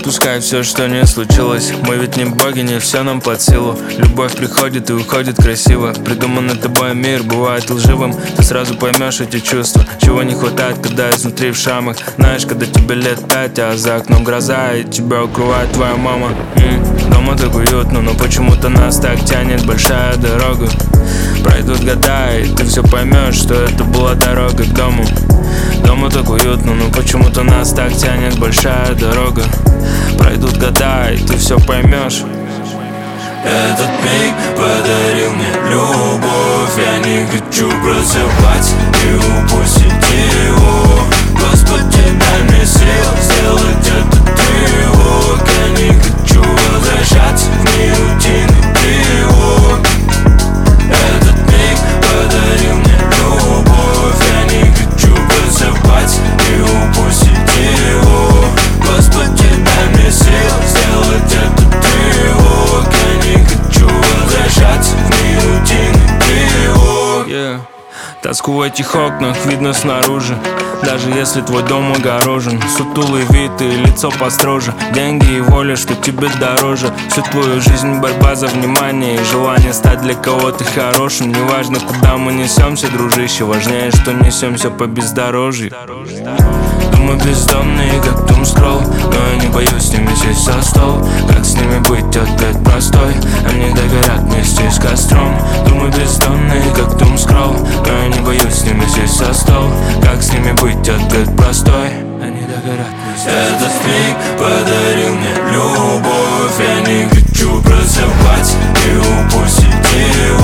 Отпускай все, что не случилось. Мы ведь не боги, не все нам под силу. Любовь приходит и уходит красиво. Придуманный тобой мир бывает лживым. Ты сразу поймешь эти чувства, чего не хватает, когда изнутри в шрамах. Знаешь, когда тебе лет 5, а за окном гроза, и тебя укрывает твоя мама. Дома так уютно, но почему-то нас так тянет большая дорога. Пройдут года, и ты все поймешь, что это была дорога к дому. Дома так уютно, но почему-то нас так тянет большая дорога. Пройдут года, и ты все поймешь. Этот миг подарил мне любовь. Я не хочу просыпать и упустить его. Господи, дай мне сил сделать этот тревог. Я не хочу возвращаться в мир рутины тревог. Этот миг подарил мне любовь. Я не хочу просыпать и упустить его. Господи, дай мне сил сделать этот тревог. Я не хочу возвращаться в мир рутины тревог. Тоску в этих окнах видно снаружи. Даже если твой дом огорожен. Сутулый вид и лицо построже. Деньги и воля, что тебе дороже. Всю твою жизнь борьба за внимание и желание стать для кого-то хорошим. Неважно, куда мы несемся, дружище, важнее, что несемся по бездорожью. Думаю, бездомные, как Doomscroll, но я не боюсь с ними сесть за стол. Как с ними быть, ответ простой. Они догорят вместе с костром. Думаю, бездомные, как Doomscroll, но я не боюсь с ними сесть за стол. Как с ними быть, ответ простой. Они догорят вместе. Этот миг подарил мне любовь. Я не хочу просыпать и упустить его.